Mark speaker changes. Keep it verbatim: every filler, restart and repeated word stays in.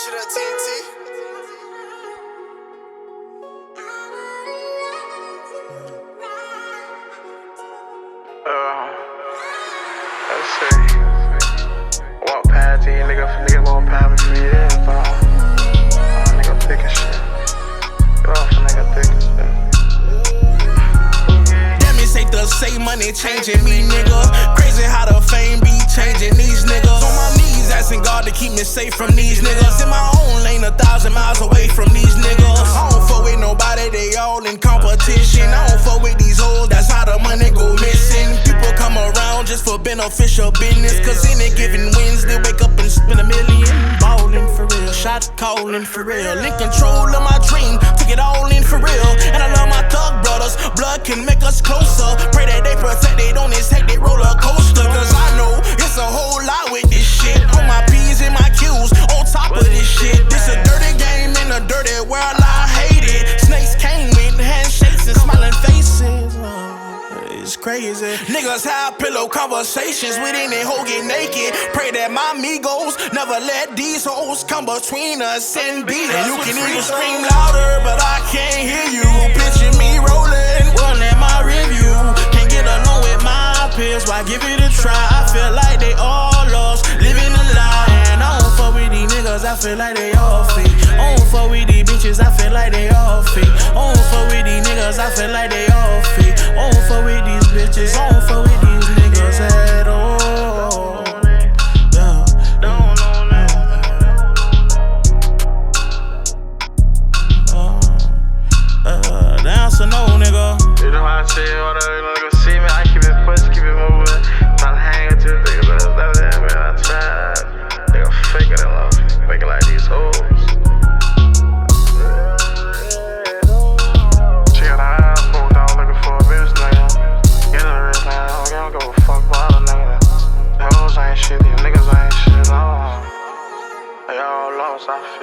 Speaker 1: Shit at T N T.
Speaker 2: Uh, let's see. Walk past these niggas, niggas walk past me for years, bro. Uh, nigga thick as shit. Get off a nigga thick as shit.
Speaker 3: Damn, it's safe to say money changing me, nigga. Crazy how the fame be changing these niggas. On my knees asking God to keep me safe from these niggas. In my own lane, a thousand miles away from these niggas. I don't fuck with nobody, they all in competition. I don't fuck with these hoes, that's how the money go missing. People come around just for beneficial business, cause any given Wednesday, wake up and spend a million. Ballin' for real, shot callin' for real. In control of my dream, took it all in for real. And I love my thug brothers, blood can make us closer. Pray that they protect, they don't take they roller coaster. Cause I know it's a whole lot with this shit. On my P's and my Q's, on top of this shit. This a dirty game in a dirty world, I hate it. Snakes came with handshakes and smiling faces. Oh, it's crazy. Niggas have pillow conversations with any hoe get naked. Pray that my amigos never let these hoes come between us and beat us. You can even scream louder, but I can't hear you. Picture me rolling, one at my review. Can't get along with my peers, why give it a try? I feel like they all lost, living a lie. And I don't fuck with these niggas, I feel like they all fake. I don't fuck with these bitches, I feel like they all fake. I don't fuck with these niggas, I feel like they all fake. I don't fuck with these bitches, I don't fuck with these niggas at all. Yeah. Uh, uh, that's a no, nigga.
Speaker 2: You know how I say it, whatever, you know, nigga see me, I keep it pushing, keep it moving. Try to hang with you, nigga, that's that, that, man, I tried. Nigga faking it, love, faking like these hoes. She got her eyes pulled down looking for a bitch, nigga. Get her wrist, nigga, I don't give a fuck about her, nigga. The hoes ain't shit, these niggas ain't shit at all. They all lost, I feel.